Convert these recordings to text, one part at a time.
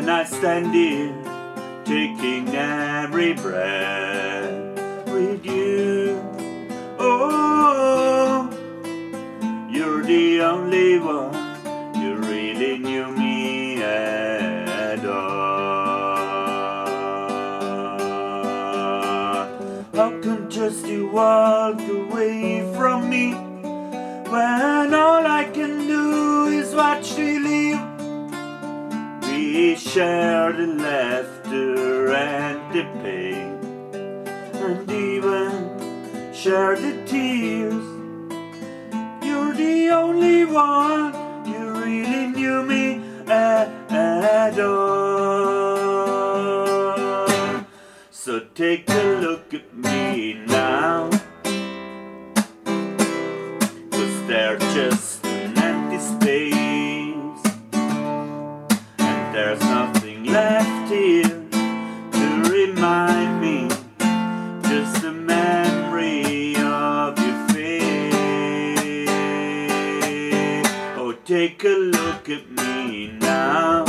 when I stand here, taking every breath with you. Oh, you're the only one, you really knew me at all. How can just you walk away from me when all I can do is watch you leave? We share the laughter and the pain, and even share the tears. You're the only one, you really knew me at all. So take a look at me now, 'cause there's just an empty space, and there's nothing left here to remind me, just a memory of your face. Oh, take a look at me now,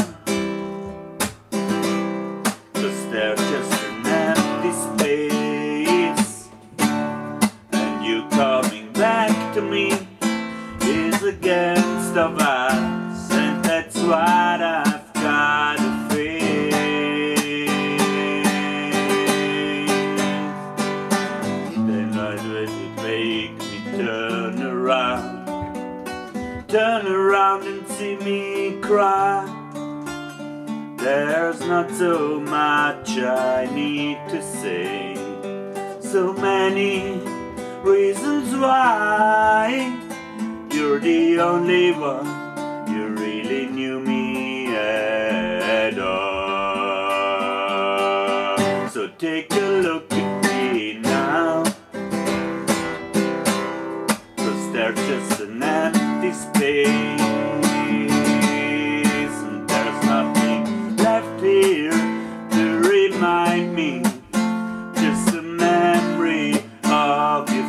'cause there's just an empty space, and you coming back to me is against the odds, and that's what I've got to face. Then I'd let it make me turn around and see me cry. There's not so much I need to say, so many reasons why. You're the only one, you really knew me at all. So take a look at me now, 'cause there's just an empty space, and there's nothing left here to remind me, just a memory of your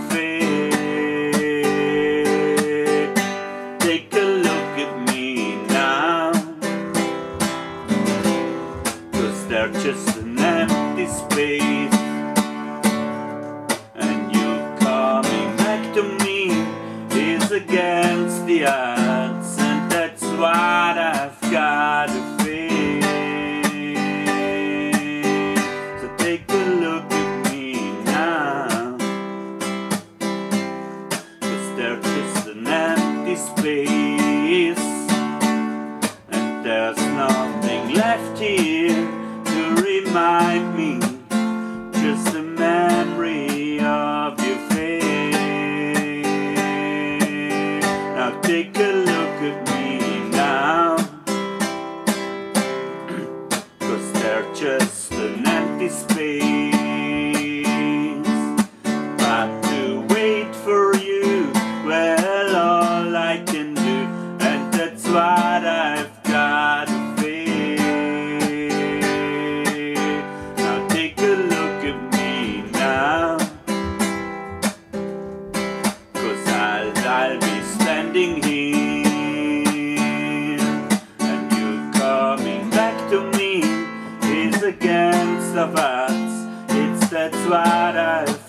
face. Take a look at me now, 'cause there's just an empty space, and you coming back to me is against the odds, and that's what I've got to face. So take a look at me now, 'cause there's just an empty space, and there's nothing left here to remind me, just a memory of your face. Now take a look at me now, 'cause there's just an empty space, but to wait for you, well, all I can do, and that's what I've got to face. Now take a look at me now, 'cause I'll be standing here, and you coming back to me is against the odds, that's what I've